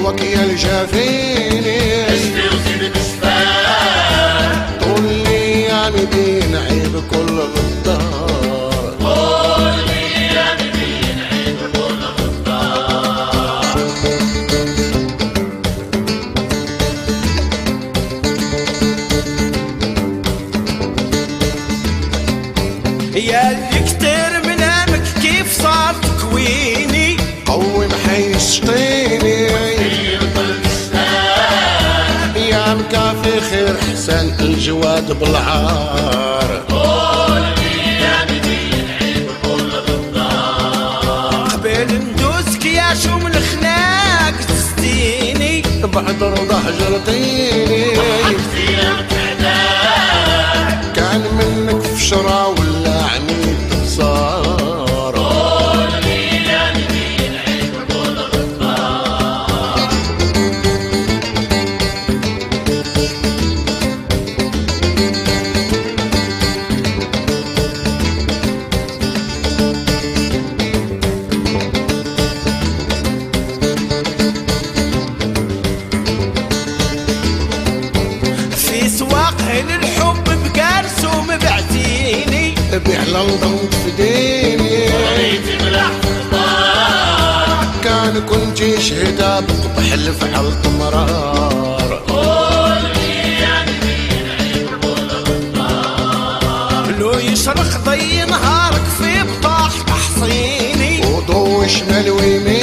هواك يا الجافيني اشفي وزيد بشفاء طول لي يا مدين عيب كل غدار قول لي يا مدين عيب كل غدار يا اللي كتير منامك كيف صار تكويني قوم حي الشطيني يا مكافي خير حسن الجواد بالعار قول لي يا مدين عيب كل غدار قبل ندوسك يا شو من خناق تستيني بعد رضا هجرتيني فيها كعداء كان منك فشرة ولا عنيد صار قول لي يا مدين عيب كل غدار في سواق اهل الحب بقارسوم بعتيني بيع لندن تفديني وريتي بالاحتضار كان كنت شهدة بقبح الفعل مرار قول لي يا مدين عيب كل غدار لو يشرق ضي نهارك في بطاح تحصيني وضوء شمال ويمين